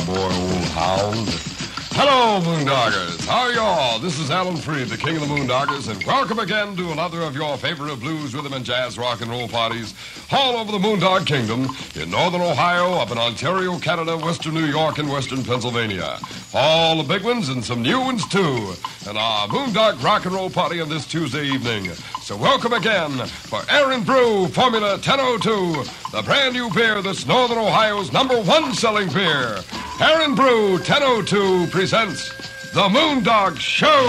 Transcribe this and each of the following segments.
cowboy, old hound. Hello, Moondoggers. How are y'all? This is Alan Freed, the king of the Moondoggers, and welcome again to another of your favorite blues, rhythm, and jazz rock and roll parties all over the Moondog Kingdom in northern Ohio, up in Ontario, Canada, western New York, and western Pennsylvania. All the big ones and some new ones, too. And our Moondog rock and roll party on this Tuesday evening. So welcome again for Aaron Brew Formula 1002, the brand new beer that's Northern Ohio's #1 selling beer. Aaron Brew 1002 presents The Moondog Show.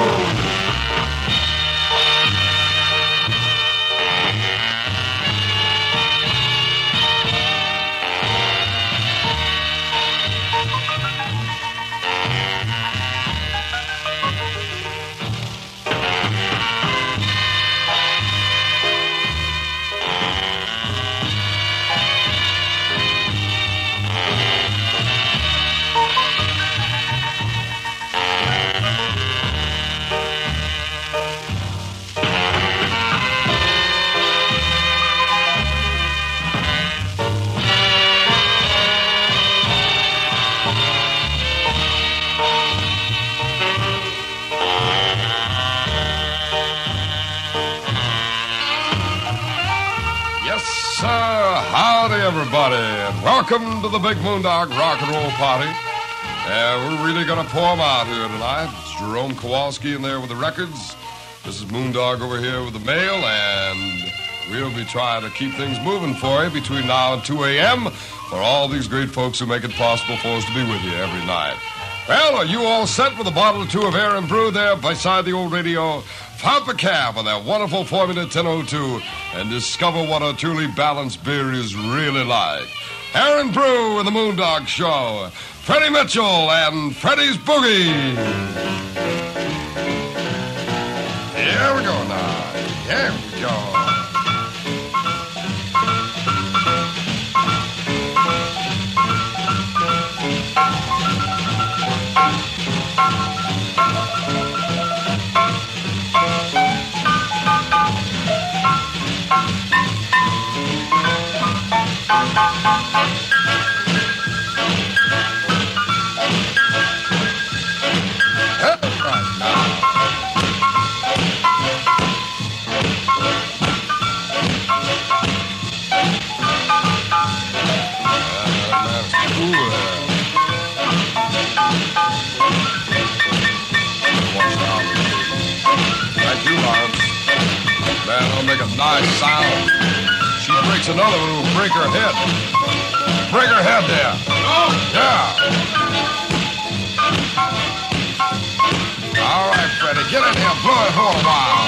Howdy, everybody, and welcome to the Big Moondog Rock and Roll Party. We're really going to pour 'em out here tonight. It's Jerome Kowalski in there with the records. This is Moondog over here with the mail, and we'll be trying to keep things moving for you between now and 2 a.m. for all these great folks who make it possible for us to be with you every night. Well, are you all set with a bottle or two of Aaron Brew there beside the old radio? Pop a cab on that wonderful Formula 1002 and discover what a truly balanced beer is really like. Aaron Brew and the Moondog Show. Freddie Mitchell and Freddie's Boogie. Here we go now. Here we go. Nice sound. She breaks another one who will break her head. Break her head there. Oh, yeah. All right, Freddie, get in here. Blow it for a while.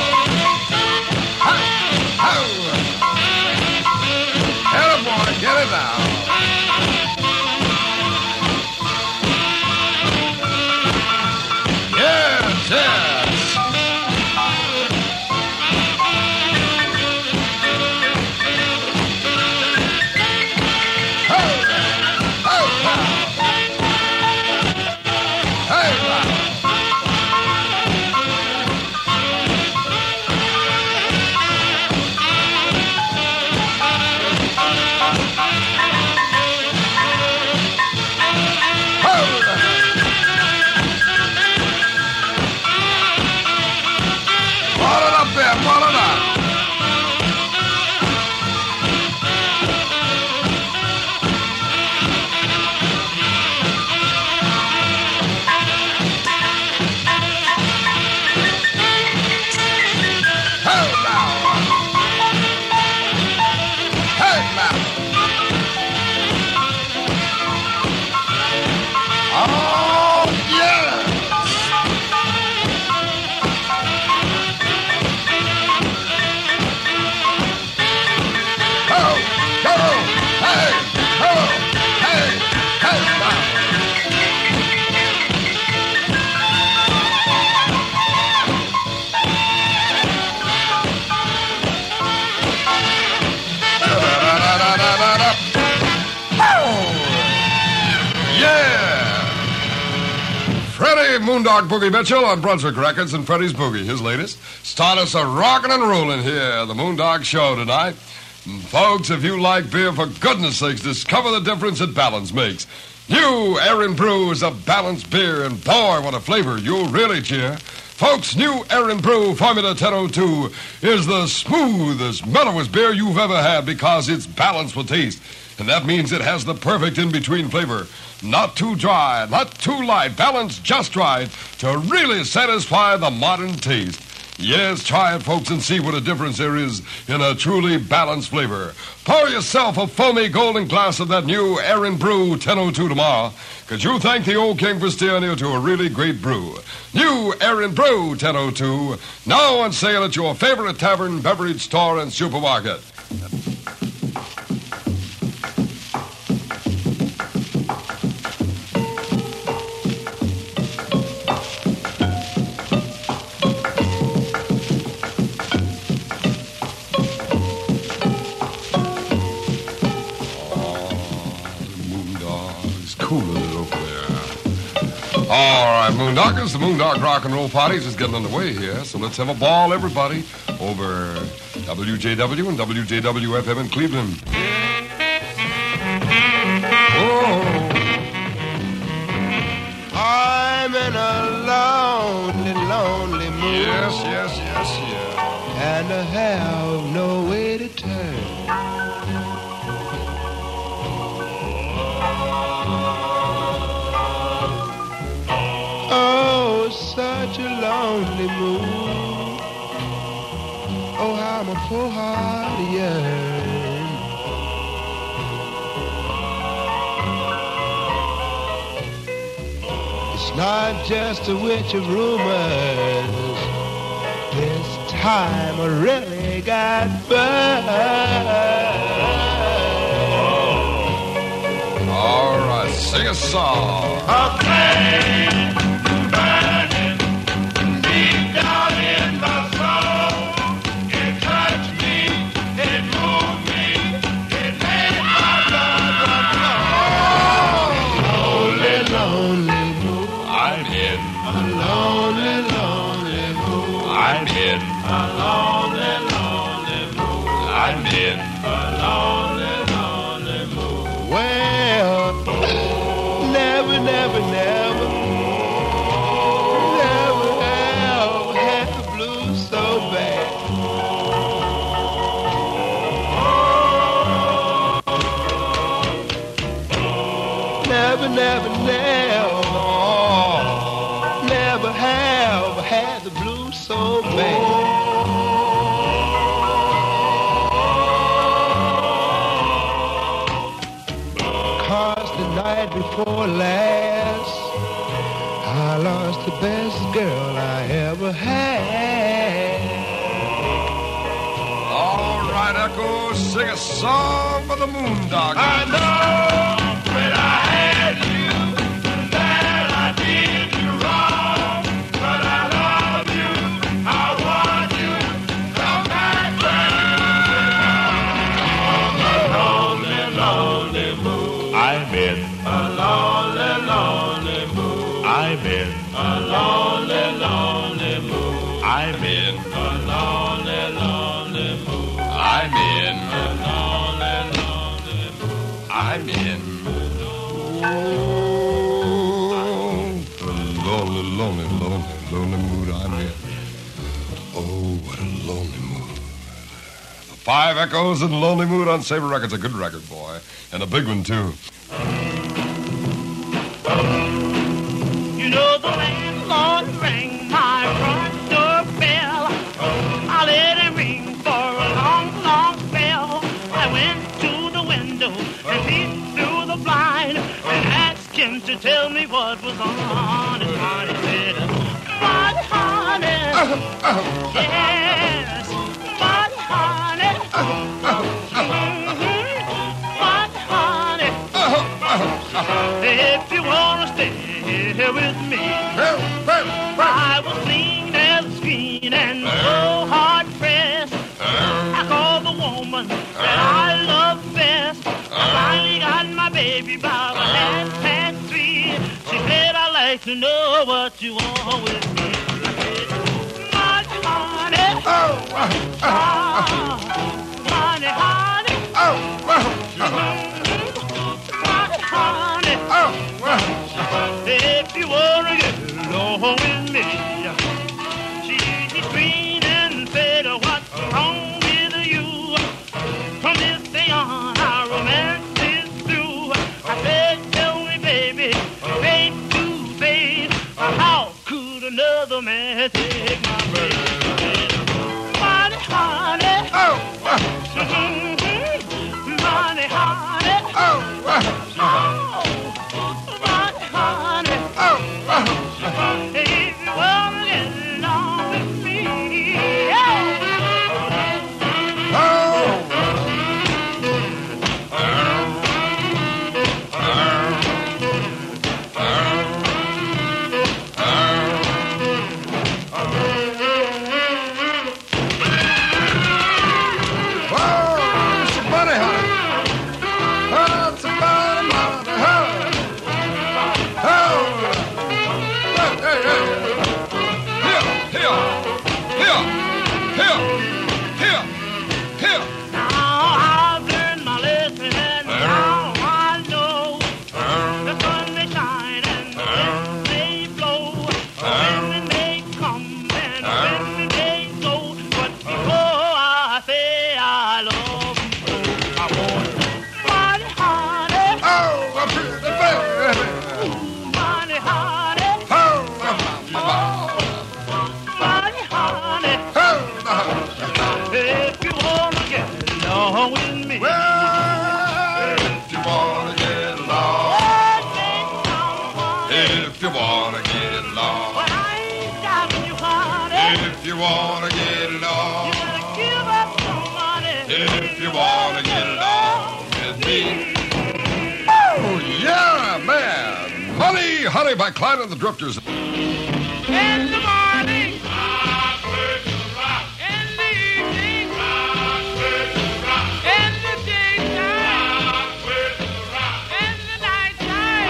Get it, boy. Get it now. Yes, yes. Moondog Boogie Mitchell on Brunswick Records and Freddie's Boogie, his latest. Start us a rockin' and rollin' here, the Moondog Show tonight. And folks, if you like beer, for goodness sakes, discover the difference that balance makes. New Aaron Brew is a balanced beer, and boy, what a flavor. You'll really cheer. Folks, new Aaron Brew Formula 1002 is the smoothest, mellowest beer you've ever had because it's balanced for taste. And that means it has the perfect in-between flavor. Not too dry, not too light, balanced just right to really satisfy the modern taste. Yes, try it, folks, and see what a difference there is in a truly balanced flavor. Pour yourself a foamy golden glass of that new Aaron Brew 1002 tomorrow, because you'll thank the old king for steering you to a really great brew. New Aaron Brew 1002, now on sale at your favorite tavern, beverage store, and supermarket. All right, Moondoggers, the Moondog Rock and Roll Party is just getting underway here, so let's have a ball, everybody, over WJW and WJW-FM in Cleveland. Oh. I'm in a lonely, lonely mood. Yes. And I have no way to turn. Oh, such a lonely mood. Oh, how my poor heart yearns. It's not just a witch of rumors. This time I really got burned. All right, sing a song. Okay. Well, never have had the blues so bad. Never have had the blues so bad. Night before last, I lost the best girl I ever had. All right, Echo, sing a song for the Moondoggers. I know when I had you that I did you wrong, but I love you, I want you, come back to me. On the lonely, lonely moon, I'm in a lonely, lonely mood. I'm in a lonely, lonely mood. I'm in a lonely, lonely mood. I'm in a lonely, lonely mood. I'm in a lonely, lonely, lonely, lonely mood I'm in. Oh, what a lonely mood. The Five Echoes in Lonely Mood on Saber Records. A good record, boy. And a big one, too. You know the landlord rang my front door bell. I let him ring for a long, long spell. I went to the window and peeped through the blind and asked him to tell me what was on his mind. He said, "Mud honey, yes, mud honey, mud honey. If you wanna stay here with me, I was clean as a screen and so hard pressed. I called the woman that I love best. I finally got my baby about 3:30. She said, "I'd like to know what you want with me." Mud honey, honey, honey, mud honey. If you wanna get along with me, she's green and said, what's wrong with you? From this day on, our romance is through. I said, tell me, baby, face to face, how could another man take my place? Money, honey. Oh, Money, honey. oh, Money, honey. oh, If you wanna get along with me, yeah. Now I've learned my lesson and now I know the sun may shine and the wind may blow, wind may come and wind may go, but before I say I love you, I want money, honey, money, honey, money, honey. If you wanna get along with me, If you wanna get along, if you wanna get along, but I ain't stopping you, honey. if you wanna get along, You better give up some money. if you wanna get along with me. Oh, yeah, man. Honey, Honey by Clyde and the Drifters. In the morning, in the evening, in the daytime, in the nighttime,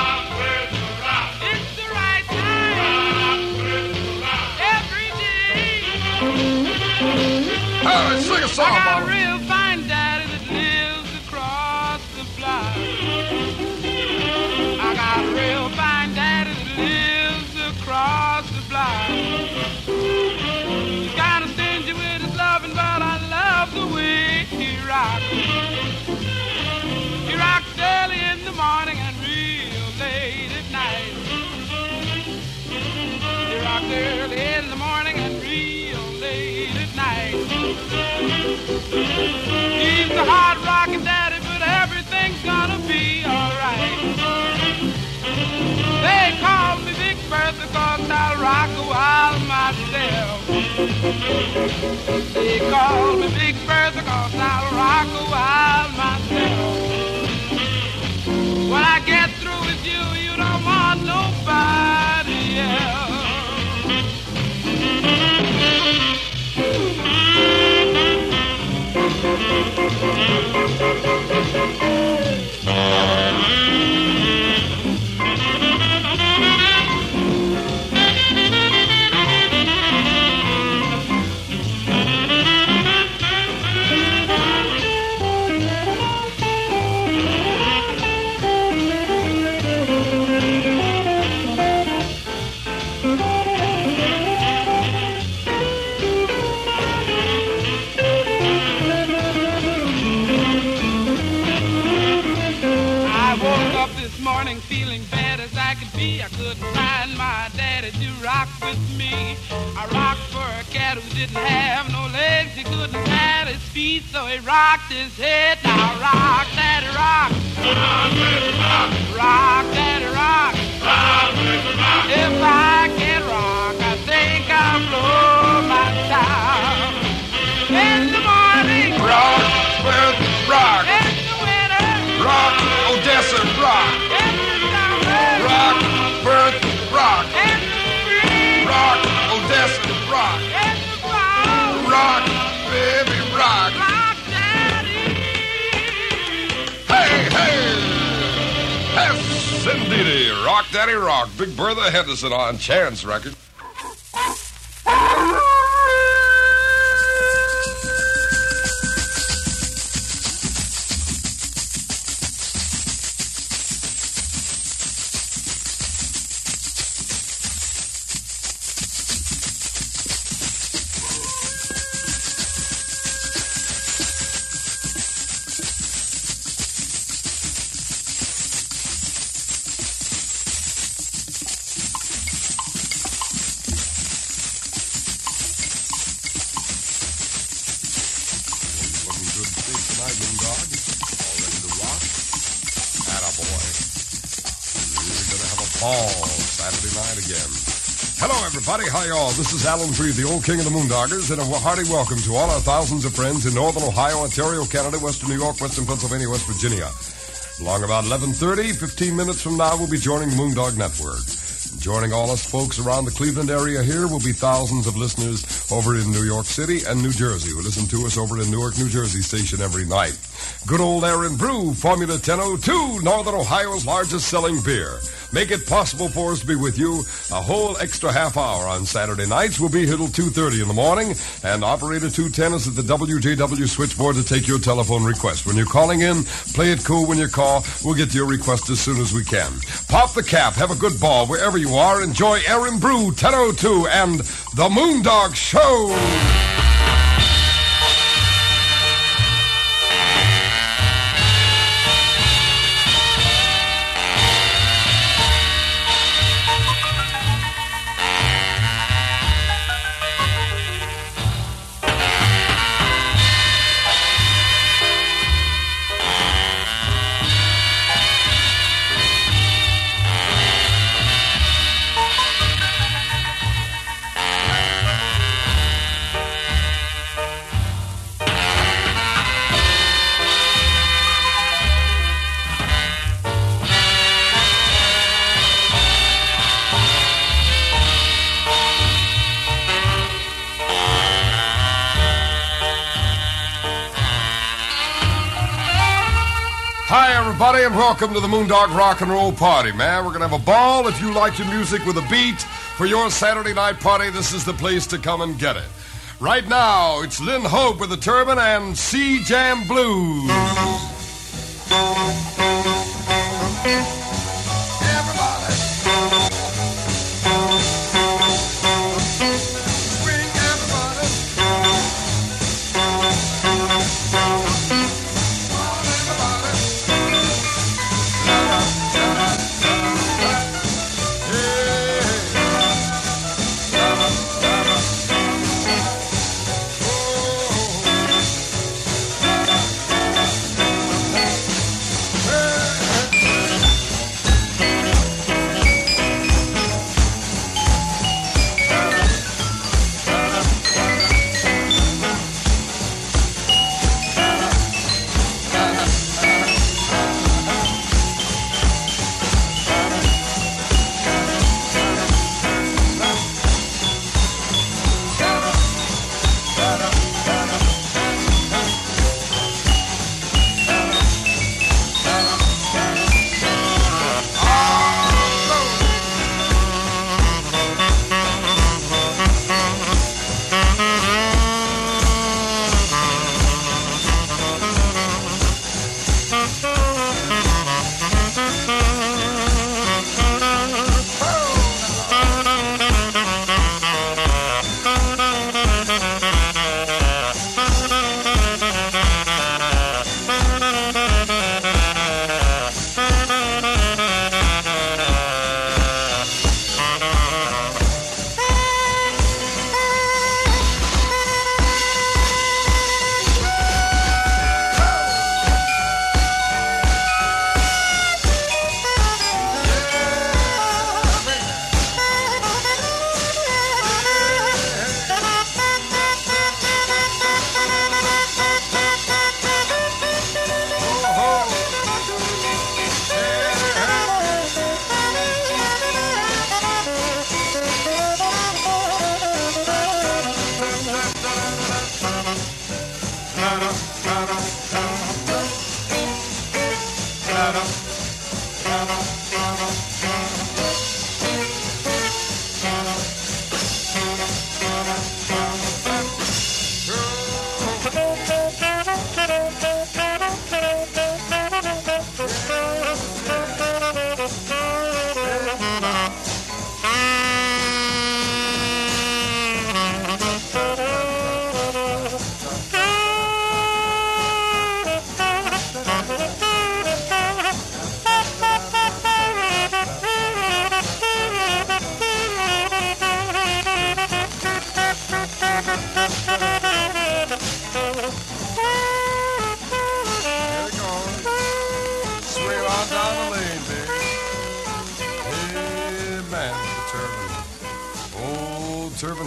it's the right time. Every day, All right, sing a I song, got a Mama. real fine daddy that lives across the block. I got a real fine daddy that lives across the block. He's kind of stingy with his loving, but I love the way he rocks. He rocks early in the morning and real late at night. He rocks early in the morning and real late at night. He's a hard rockin' daddy, but everything's gonna be alright. They call me Big Bertha 'cause I'll rock a while myself. They call me Big Bertha 'cause I'll rock a while myself. When I get through with you, you don't want nobody else. Morning feeling bad as I could be. I couldn't find my daddy to rock with me. I rocked for a cat who didn't have no legs. He couldn't pat his feet, so he rocked his head. Now rock, daddy, rock. Rock, daddy, rock. If I can rock, I think I'll blow my top. In the morning, Rock with rock. in the winter, Rock, Odessa, rock. in the summer, Rock, Birth, rock. in the spring, Rock, Odessa, rock. in the fall, Rock, baby, rock. rock, daddy. Hey, hey. Yes, indeedy. Rock, Daddy, rock. Big Bertha Henderson on Chance Record. fall. Saturday night again. Hello, everybody. Hi, y'all. This is Alan Freed, the old king of the Moondoggers, and a hearty welcome to all our thousands of friends in Northern Ohio, Ontario, Canada, Western New York, Western Pennsylvania, West Virginia. Along about 11:30, 15 minutes from now, we'll be joining the Moondog Network. Joining all us folks around the Cleveland area here will be thousands of listeners over in New York City and New Jersey who listen to us over in Newark, New Jersey station every night. Good old Aaron Brew, Formula 1002, Northern Ohio's largest selling beer. Make it possible for us to be with you a whole extra half hour on Saturday nights. We'll be here till 2:30 in the morning, and Operator 210 is at the WJW switchboard to take your telephone request. When you're calling in, play it cool when you call. We'll get to your request as soon as we can. Pop the cap, have a good ball wherever you are. Enjoy Aaron Brew 1002 and The Moondog Show. Hi, everybody, and welcome to the Moondog Rock and Roll Party, man. We're going to have a ball. If you like your music with a beat for your Saturday night party, this is the place to come and get it. Right now, it's Lynn Hope with the Turban and Sea Jam Blues. Everybody. Swing, everybody.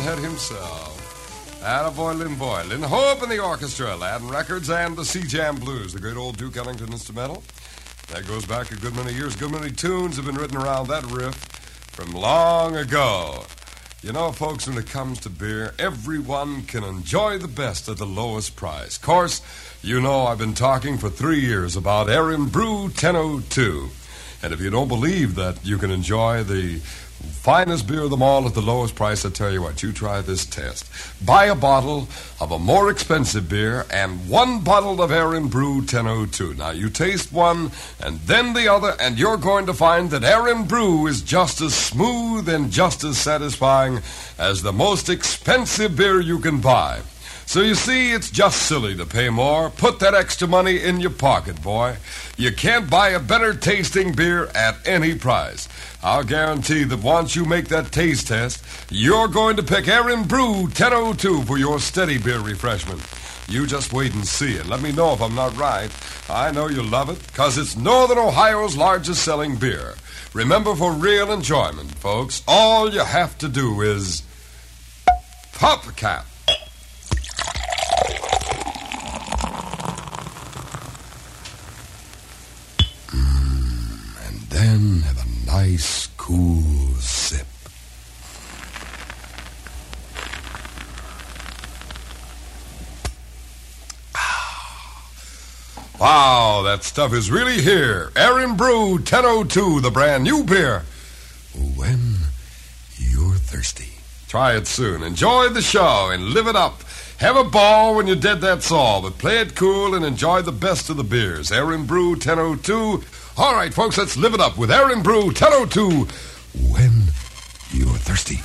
Head himself. Attaboy, Lynn Boy. Lynn Hope and the orchestra, Latin Records, and the Sea-Jam Blues, the great old Duke Ellington instrumental. That goes back a good many years. Good many tunes have been written around that riff from long ago. You know, folks, when it comes to beer, everyone can enjoy the best at the lowest price. Of course, you know I've been talking for 3 years about Aaron Brew 1002. And if you don't believe that you can enjoy the finest beer of them all at the lowest price, I tell you what, you try this test. Buy a bottle of a more expensive beer and 1 bottle of Aaron Brew 1002. Now, you taste one and then the other, and you're going to find that Aaron Brew is just as smooth and just as satisfying as the most expensive beer you can buy. So you see, it's just silly to pay more. Put that extra money in your pocket, boy. You can't buy a better tasting beer at any price. I'll guarantee that once you make that taste test, you're going to pick Aaron Brew 1002 for your steady beer refreshment. You just wait and see it. Let me know if I'm not right. I know you'll love it, because it's Northern Ohio's largest selling beer. Remember, for real enjoyment, folks, all you have to do is pop a cap. Then have a nice, cool sip. Wow, that stuff is really here. Aaron Brew 1002, the brand new beer. When you're thirsty. Try it soon. Enjoy the show and live it up. Have a ball when you're dead, that's all. But play it cool and enjoy the best of the beers. Aaron Brew 1002. All right, folks, let's live it up with Aaron Brew 1002. When you're thirsty.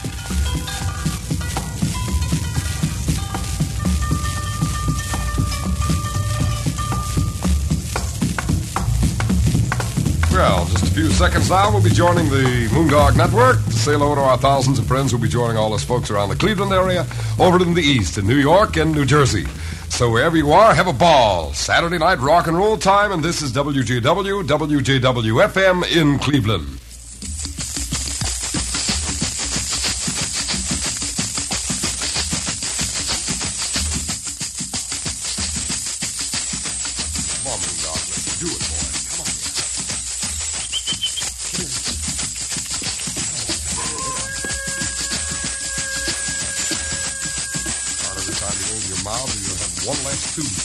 Well, just a few seconds now, we'll be joining the Moondog Network to say hello to our thousands of friends who'll be joining all us folks around the Cleveland area, over in the east, in New York and New Jersey. So wherever you are, have a ball. Saturday night rock and roll time, and this is WJW, WJW-FM in Cleveland. Come on, Moondog, let's do it, boy. Come on. Not every time you open your mouth, you'll have one less tooth.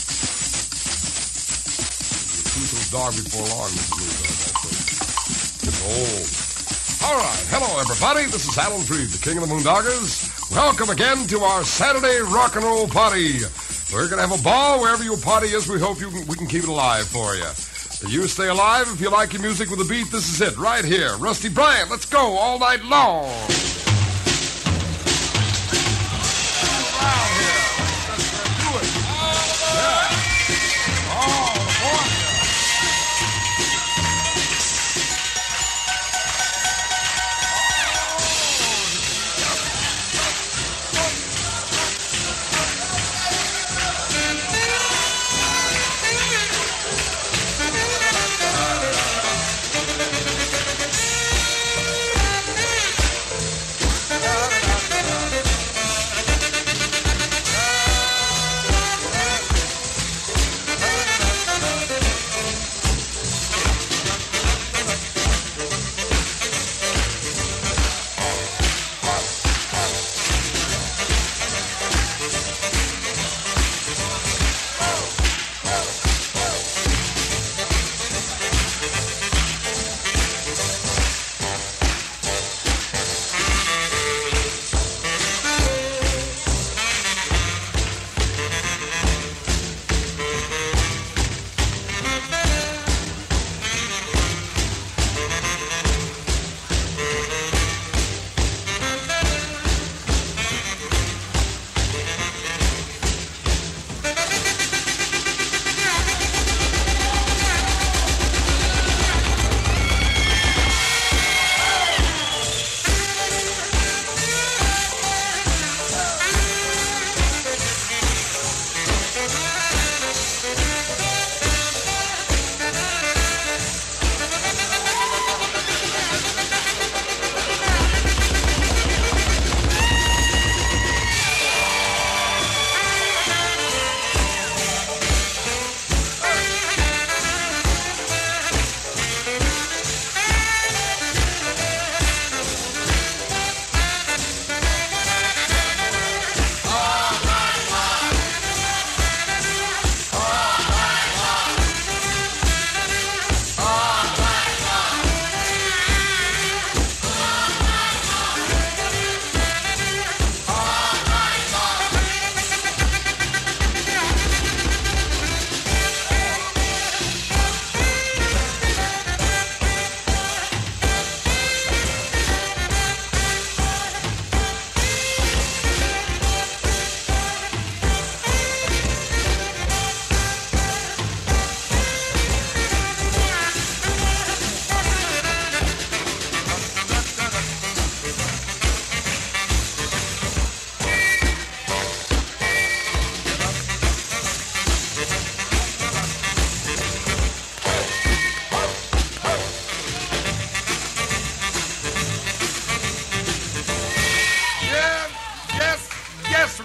You'll tooth of a dog before long, Mrs. Moondog. It's old. All right. Hello, everybody. This is Alan Freed, the king of the Moondoggers. Welcome again to our Saturday rock and roll party. We're going to have a ball wherever your party is. We hope we can keep it alive for you. You stay alive. If you like your music with a beat, this is it right here. Rusty Bryant, let's go all night long.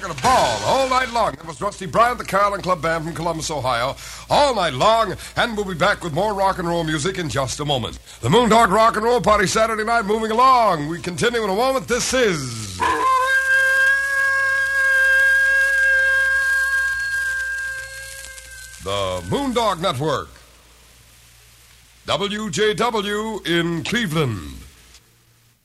having a ball all night long. That was Rusty Bryant, the Carolyn Club Band from Columbus, Ohio, all night long, and we'll be back with more rock and roll music in just a moment. The Moondog Rock and Roll Party Saturday night moving along. We continue in a moment. This is... the Moondog Network. WJW in Cleveland.